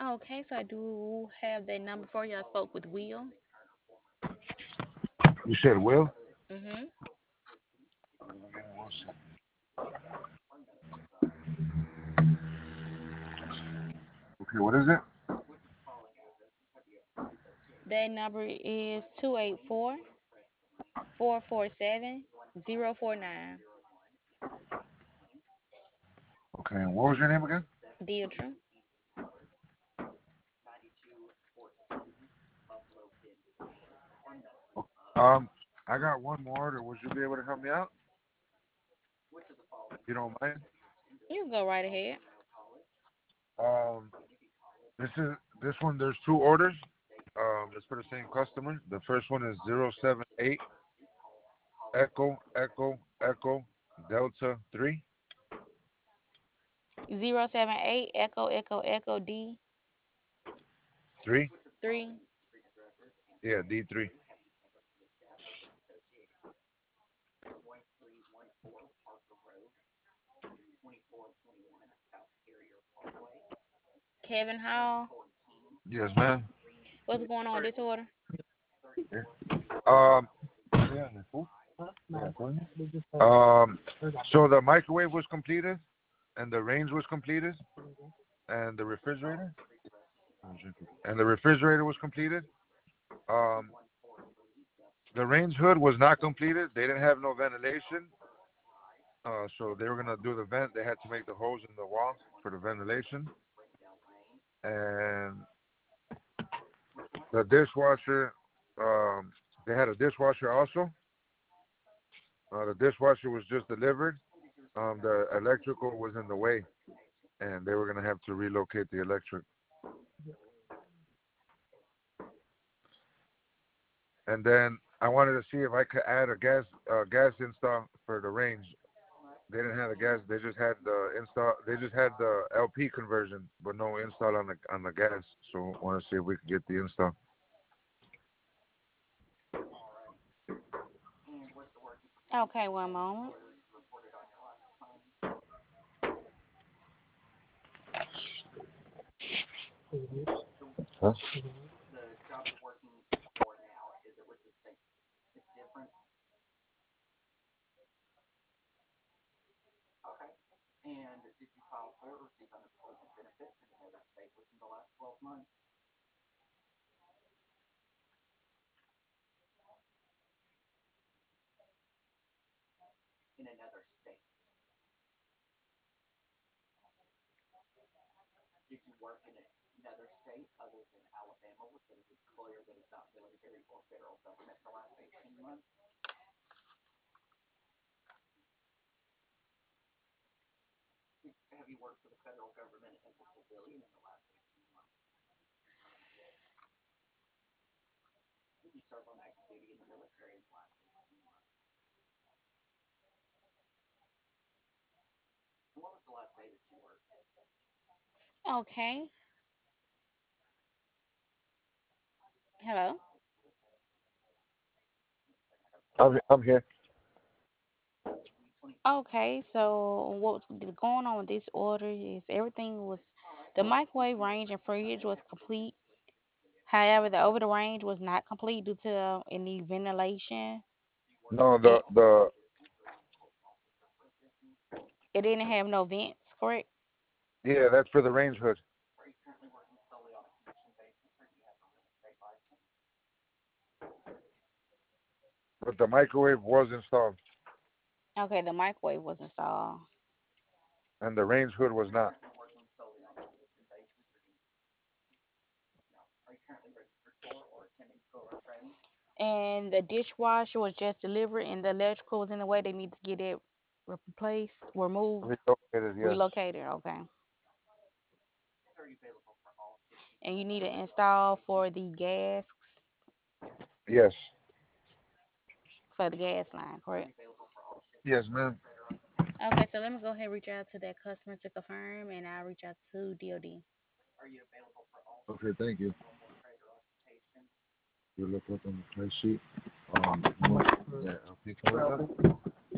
Okay, so I do have that number for you. I spoke with Will. You said Will? Mm-hmm. Okay, what is it? That number is 284-447-049. Okay, and what was your name again? Deidre. I got one more order. Would you be able to help me out? You don't mind? You can go right ahead. Um, this one. There's two orders. It's for the same customer. The first one is 078 Echo Echo Echo Delta 3 078 Echo Echo Echo D 3. 3. Yeah, D3. Kevin Hall. Yes, ma'am. What's going on with this order? Yeah. Um, yeah, um, so the microwave was completed, and the range was completed, and the refrigerator was completed. Um, the range hood was not completed. They didn't have no ventilation, so they were gonna do the vent. They had to make the holes in the wall for the ventilation, and the dishwasher. They had a dishwasher also. The dishwasher was just delivered. The electrical was in the way, and they were gonna have to relocate the electric. And then I wanted to see if I could add a gas install for the range. They didn't have the gas. They just had the install. They just had the LP conversion, but no install on the gas. So I want to see if we could get the install. Okay, one moment. Huh? Okay. Hello. I'm here. Okay, so what's going on with this order is everything was the microwave range and fridge was complete. However, the over the range was not complete due to any ventilation. No, It the it didn't have no vents, correct? yeah, that's for the range hood. But the microwave was installed, Okay, the microwave was installed. and the range hood was not. And the dishwasher was just delivered and the electrical was in the way. They need to get it replaced, removed, Relocated, yes. relocated. Okay. And you need to install for the gas Yes. for the gas line, correct? Yes, ma'am. Okay, so let me go ahead and reach out to that customer to confirm, and I'll reach out to DOD. Okay, thank you. You look up on the price sheet. You want that LP color?